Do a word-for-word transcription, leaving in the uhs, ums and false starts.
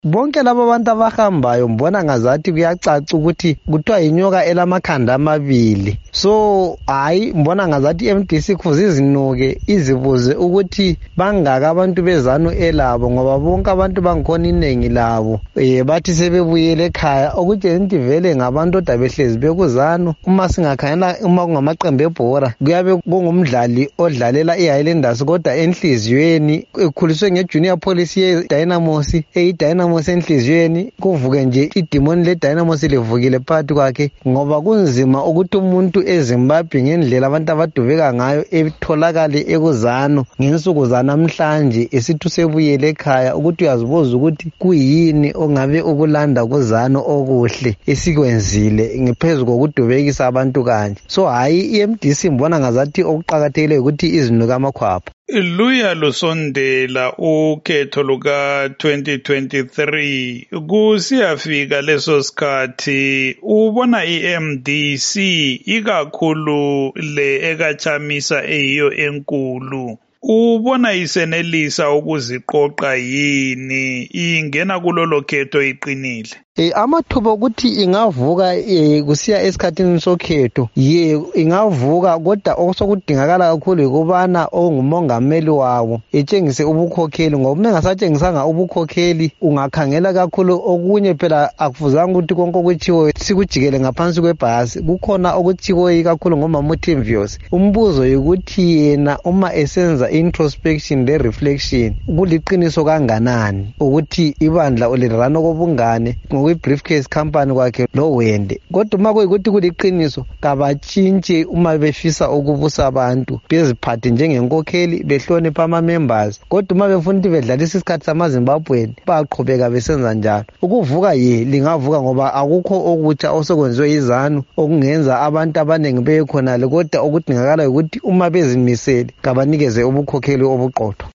bonke laba bantu abahambayo mbona ngazathi kuyacaca ukuthi kuthiwa inyoka elamakhanda amabili. So hayi mbona ngazathi i-M D C kufuze izinuke izibuze ukuthi bangaka abantu bezanu elabo, ngoba bonke abantu bangikhona iningi labo eh bathi sebebuyele ekhaya, okutshela ukuthi vele ngabantu oda behlezi bekuzanu. Uma singakhangela uma kungamaqembu ebhora kuyabe kungumdlali odlalela i-Highlanders kodwa enhliziyweni ekhuliswe nge-Junior Police ye-Dynamos, eyi-Dynamos enhliziyweni kuvuke nje idimoni le-Dynamos livukile phakathi kwakhe, ngoba kunzima ukuthi umuntu eZimbabwe ngendlela abantu abadubeka ngayo etholakale ekuzanu ngensuku zanamhlanje esithi usebuyele ekhaya, ukuthi uyazibuza ukuthi kuyini ongabe ukulanda kuzanu okuhle esikwenzile ngephezu kokudubekisa abantu kanje. So hayi i-M D C mbona ngazathi okuqakathekile ukuthi izinuka amakhwapha. Luya lusondela ukhetho luka twenty twenty-three kusiyafika leso sikhathi, ubona i-M D C ikakhulu le ekachamisa eyiyo enkulu, ubona isenelisa ukuziqoqa yini ingena kulolo khetho iqinile? Eh amathuba ukuthi ingavuka eh kusiya esikhathini sokhetho ye ingavuka, kodwa okusokudingakala kakhulu ukubana ongumongameli wawo etshengise ubukhokheli, ngoba mengasatshengisanga ubukhokheli ungakhangela kakhulu okunye phela akufuzanga ukuthi konke okuthiwo sikujikele ngaphansi kwebhasi. Kukhona okuthiwo kakhulu ngomama uTimvios, umbuzo ukuthi yena uma esenza introspection le reflection kuliqiniso kanganani ukuthi ibandla ulirana kobungane kwi-briefcase company kwakhe lo Wende. Kodwa uma kuyikuthi kuliqiniso kabatshintshe uma befisa ukubusa abantu, beziphathe njengenkokheli behlonipha ama-members. Kodwa uma befuna ukuthi bedlalisa isikhathi samaZimbabweni baqhubeka besenza njalo. Ukuvuka ye lingavuka ngoba akukho okutsha osekwenziwe izanu okungenza abantu abaningi bekhonale, kodwa okudingakala ukuthi uma bezimisele kabanikeze ubukhokheli obuqotho.